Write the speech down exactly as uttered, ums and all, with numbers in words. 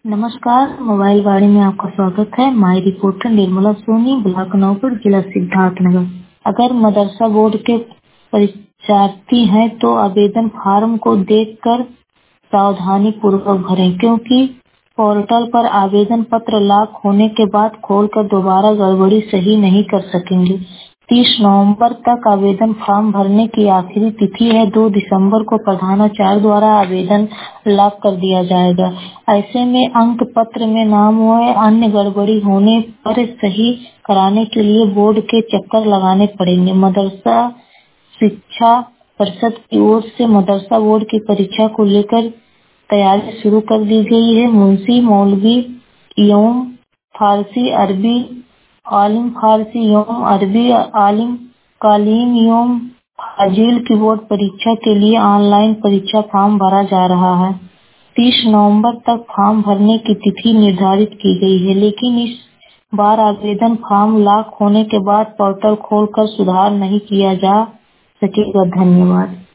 नमस्कार, मोबाइल वाणी में आपका स्वागत है। My reporter Nirmala Soni, block Naupur, जिला सिद्धार्थनगर। अगर मदरसा बोर्ड के परीक्षार्थी हैं तो आवेदन फार्म को देखकर सावधानी पूर्वक भरें, क्योंकि पोर्टल पर आवेदन पत्र लॉक होने के बाद खोलकर दोबारा गड़बड़ी सही नहीं कर सकेंगे। तीस नवंबर तक आवेदन फॉर्म भरने की आखिरी तिथि है। दो दिसंबर को प्रधानाचार्य द्वारा आवेदन लॉक कर दिया जाएगा। ऐसे में अंक पत्र में नाम व अन्य गड़बड़ी होने पर सही कराने के लिए बोर्ड के चक्कर लगाने पड़ेंगे। मदरसा शिक्षा परिषद की ओर से मदरसा बोर्ड की परीक्षा को लेकर तैयारी शुरू कर दी गई है। मुंशी, मौलवी एवं फारसी अरबी आलिम, फारसी एवं अरबी आलिम, कालीम एवं फाजिल की बोर्ड परीक्षा के लिए ऑनलाइन परीक्षा फॉर्म भरा जा रहा है। तीस नवंबर तक फॉर्म भरने की तिथि निर्धारित की गई है, लेकिन इस बार आवेदन फॉर्म लॉक होने के बाद पोर्टल खोलकर सुधार नहीं किया जा सकेगा। धन्यवाद।